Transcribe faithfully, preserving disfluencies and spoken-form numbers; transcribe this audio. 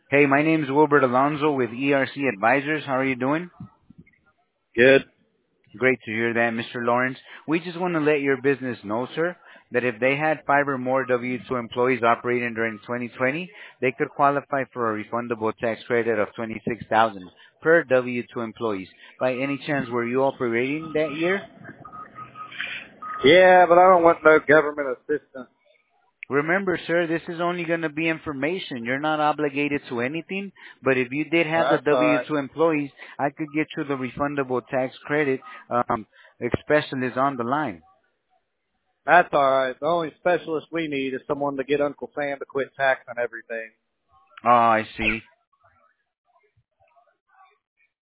Hey, my name's Wilbert Alonzo with E R C Advisors. How are you doing? Good. Great to hear that, Mister Lawrence. We just want to let your business know, sir, that if they had five or more W two employees operating during twenty twenty, they could qualify for a refundable tax credit of twenty-six thousand dollars per W two employees. By any chance, were you operating that year? Yeah, but I don't want no government assistance. Remember, sir, this is only going to be information. You're not obligated to anything. But if you did have the That's all W right. two employees, I could get you the refundable tax credit, um, especially is on the line. That's all right. The only specialist we need is someone to get Uncle Sam to quit taxing everything. Oh, I see.